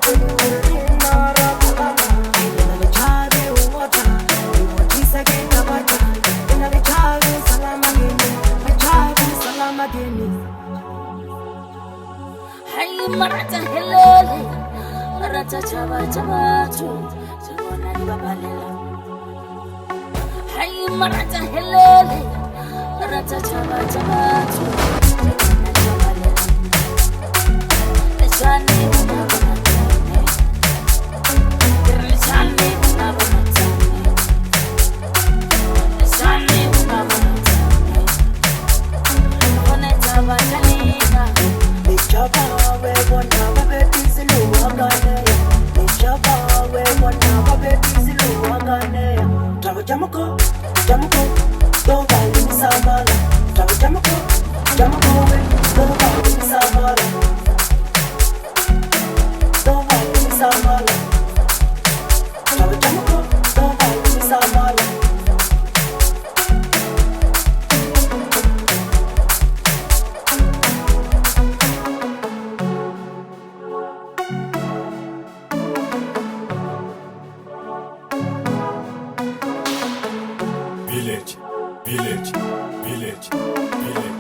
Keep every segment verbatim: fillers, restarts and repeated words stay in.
Marata helele, marata chava chavatu, chavona babalela. Hey, marata helele, marata chava chavatu, chavona babalela. Eshani unabonatane, eshani unabonatane, eshani unabonatane. Kone chava chalina, chava. Jamako, Jamako, go by in Samala. Jamako, Jamako, go by in Samala. Go by in Samala. Jamako, go by in Samala. Village, village, village, village.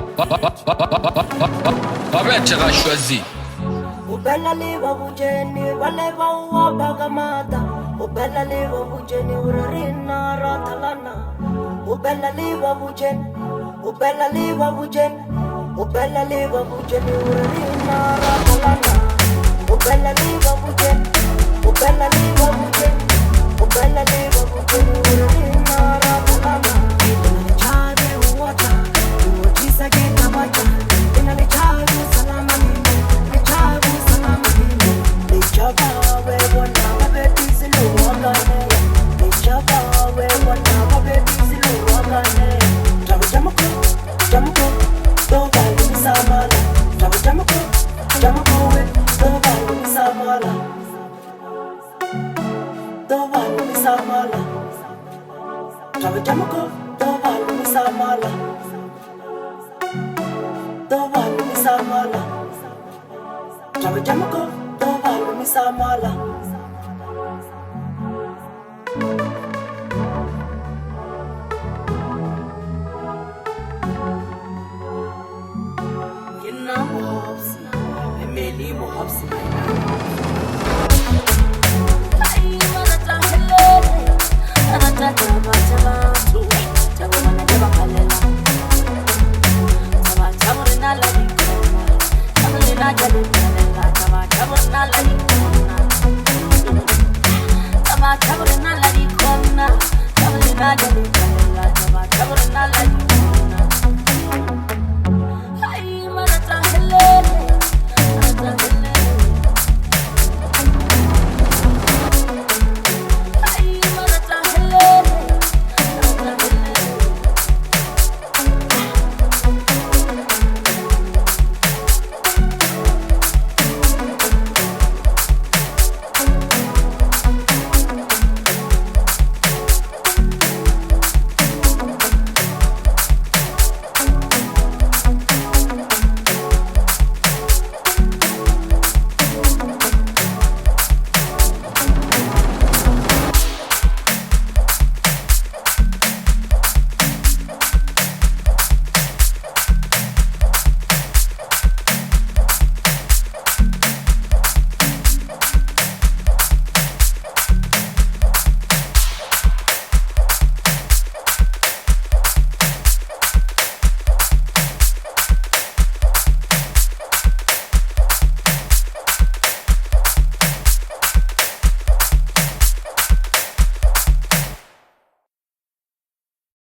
Babetera choisi. Ubella leva bujeni, valeva uwa bagamata. Ubella leva bujeni, urarina ratalana. Ubella leva bujeni, ubella leva bujeni, ubella leva bujeni, urarina ratalana. Ubella leva bujeni, ubella leva bujeni, ubella leva bujeni, urarina ratalana. Chave uwata, uwajisa geta bacha, inale chave salama nini, le chave salama nini, le chava we wana wabe bizilu wakane, le chava we wana wabe bizilu wakane. Chava jamako, jamako, doga lumi samala. Chava jamako, jamako we, doga lumi samala. Doga lumi samala. Chava jamako, doga lumi samala. Doga lumi samala. Chava jamako, doga lumi samala.